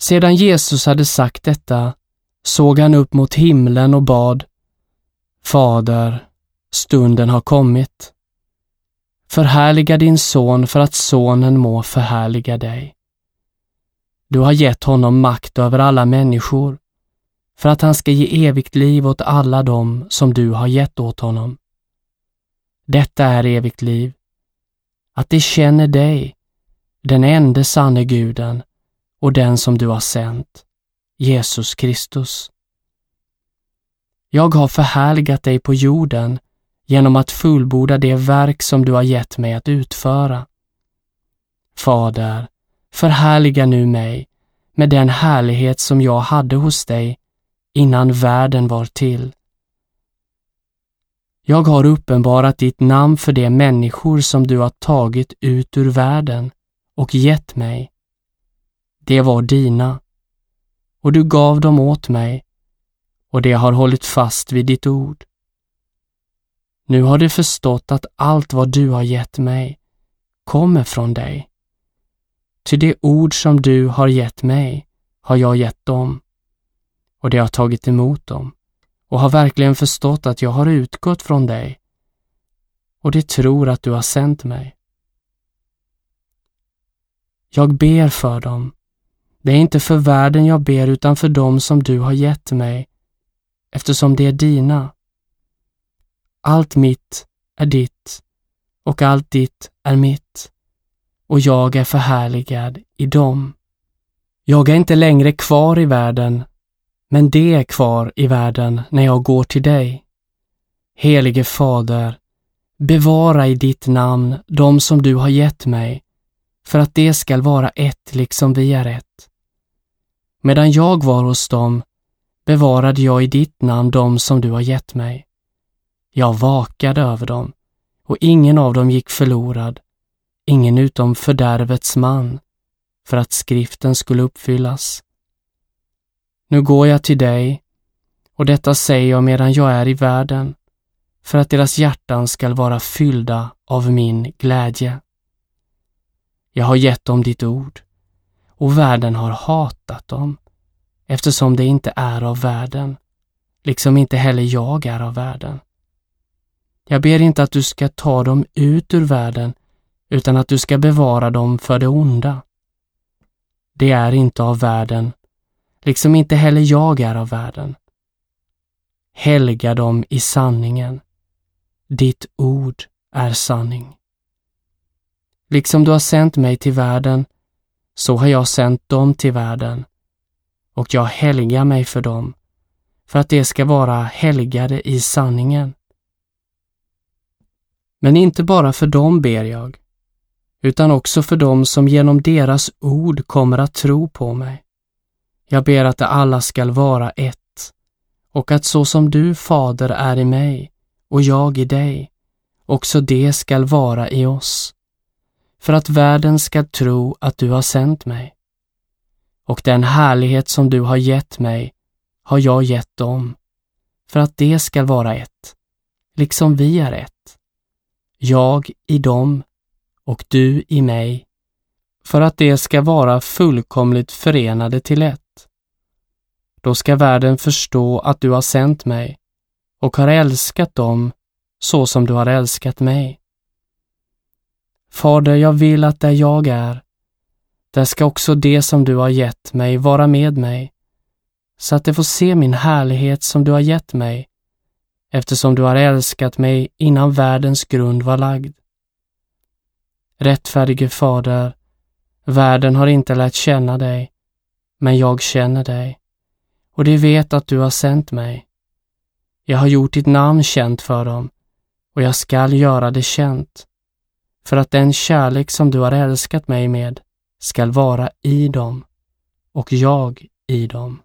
Sedan Jesus hade sagt detta såg han upp mot himlen och bad: Fader, stunden har kommit. Förhärliga din son för att sonen må förhärliga dig. Du har gett honom makt över alla människor för att han ska ge evigt liv åt alla dem som du har gett åt honom. Detta är evigt liv, att de känner dig, den enda sanne Guden och den som du har sänt, Jesus Kristus. Jag har förhärligat dig på jorden genom att fullborda det verk som du har gett mig att utföra. Fader, förhärliga nu mig med den härlighet som jag hade hos dig innan världen var till. Jag har uppenbarat ditt namn för de människor som du har tagit ut ur världen och gett mig. Det var dina, och du gav dem åt mig, och de har hållit fast vid ditt ord. Nu har du förstått att allt vad du har gett mig kommer från dig. Ty det ord som du har gett mig har jag gett dem, och de har tagit emot dem och har verkligen förstått att jag har utgått från dig, och de tror att du har sänt mig. Jag ber för dem. Det är inte för världen jag ber utan för dem som du har gett mig, eftersom det är dina. Allt mitt är ditt, och allt ditt är mitt, och jag är förhärligad i dem. Jag är inte längre kvar i världen, men det är kvar i världen när jag går till dig. Helige Fader, bevara i ditt namn de som du har gett mig, för att det skall vara ett liksom vi är ett. Medan jag var hos dem, bevarade jag i ditt namn de som du har gett mig. Jag vakade över dem, och ingen av dem gick förlorad, ingen utom fördärvets man, för att skriften skulle uppfyllas. Nu går jag till dig, och detta säger jag medan jag är i världen, för att deras hjärtan skall vara fyllda av min glädje. Jag har gett dem ditt ord, och världen har hatat dem, eftersom det inte är av världen, liksom inte heller jag är av världen. Jag ber inte att du ska ta dem ut ur världen, utan att du ska bevara dem för det onda. Det är inte av världen, liksom inte heller jag är av världen. Helga dem i sanningen. Ditt ord är sanning. Liksom du har sänt mig till världen, så har jag sänt dem till världen, och jag helgar mig för dem, för att de ska vara helgade i sanningen. Men inte bara för dem ber jag, utan också för dem som genom deras ord kommer att tro på mig. Jag ber att de alla skall vara ett, och att så som du, Fader, är i mig och jag i dig, också det skall vara i oss, för att världen ska tro att du har sänt mig. Och den härlighet som du har gett mig har jag gett dem, för att det ska vara ett, liksom vi är ett. Jag i dem och du i mig, för att det ska vara fullkomligt förenade till ett. Då ska världen förstå att du har sänt mig och har älskat dem så som du har älskat mig. Fader, jag vill att där jag är, där ska också det som du har gett mig vara med mig, så att de får se min härlighet som du har gett mig, eftersom du har älskat mig innan världens grund var lagd. Rättfärdige Fader, världen har inte lärt känna dig, men jag känner dig, och de vet att du har sänt mig. Jag har gjort ditt namn känt för dem, och jag skall göra det känt, för att den kärlek som du har älskat mig med skall vara i dem, och jag i dem.